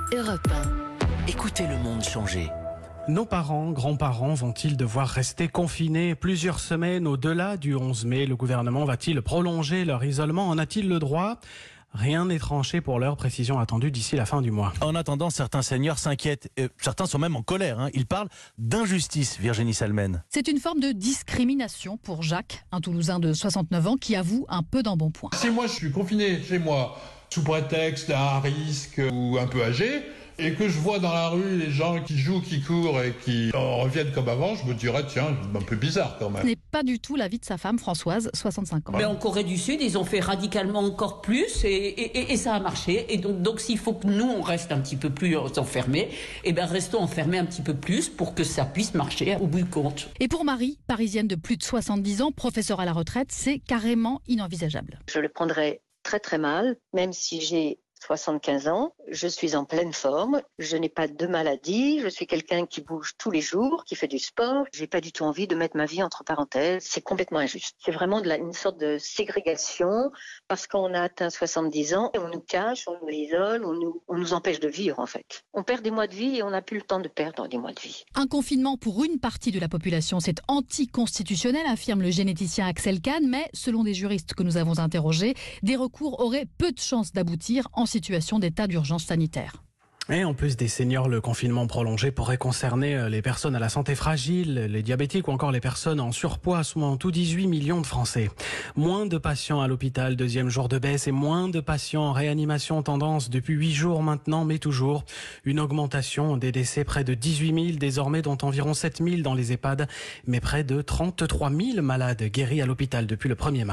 Europe 1. Écoutez le monde changer. Nos parents, grands-parents vont-ils devoir rester confinés plusieurs semaines au-delà du 11 mai? Le gouvernement va-t-il prolonger leur isolement? En a-t-il le droit? Rien n'est tranché pour l'heure, précision attendue d'ici la fin du mois. En attendant, certains seniors s'inquiètent. Certains sont même en colère. Ils parlent d'injustice, Virginie Salmen. C'est une forme de discrimination pour Jacques, un Toulousain de 69 ans qui avoue un peu d'embonpoint. Si moi je suis confiné chez moi sous prétexte d'un risque ou un peu âgé, et que je vois dans la rue les gens qui jouent, qui courent et qui reviennent comme avant, je me dirais tiens, un peu bizarre quand même. Ce n'est pas du tout l'avis de sa femme Françoise, 65 ans. Mais en Corée du Sud, ils ont fait radicalement encore plus et ça a marché. Et donc s'il faut que nous, on reste un petit peu plus enfermés, eh bien restons enfermés un petit peu plus pour que ça puisse marcher au bout du compte. Et pour Marie, parisienne de plus de 70 ans, professeure à la retraite, c'est carrément inenvisageable. Je le prendrais très très mal, même si j'ai 75 ans, je suis en pleine forme, je n'ai pas de maladie, je suis quelqu'un qui bouge tous les jours, qui fait du sport. J'ai pas du tout envie de mettre ma vie entre parenthèses, c'est complètement injuste. C'est vraiment une sorte de ségrégation parce qu'on a atteint 70 ans et on nous cache, on nous isole, on nous empêche de vivre en fait. On perd des mois de vie et on n'a plus le temps de perdre des mois de vie. Un confinement pour une partie de la population, c'est anticonstitutionnel, affirme le généticien Axel Kahn, mais selon des juristes que nous avons interrogés, des recours auraient peu de chances d'aboutir en situation d'état d'urgence sanitaire. Et en plus des seniors, le confinement prolongé pourrait concerner les personnes à la santé fragile, les diabétiques ou encore les personnes en surpoids, soit en tout 18 millions de Français. Moins de patients à l'hôpital, deuxième jour de baisse, et moins de patients en réanimation, tendance depuis 8 jours maintenant, mais toujours une augmentation des décès, près de 18 000 désormais, dont environ 7 000 dans les EHPAD, mais près de 33 000 malades guéris à l'hôpital depuis le 1er mars.